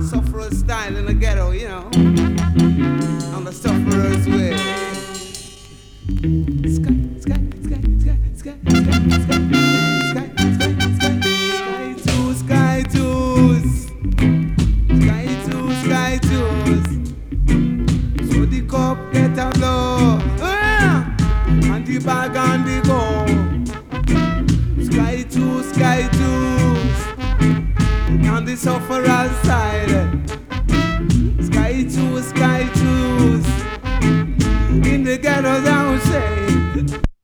sufferer style in the ghetto, you know. On the sufferer's way. Sky, sky, sky, sky, sky, sky, sky, sky, sky, sky, sky twos, sky twos, sky twos. So the cup get a blow, and the bag on the go. Sky twos, on the sufferer's side.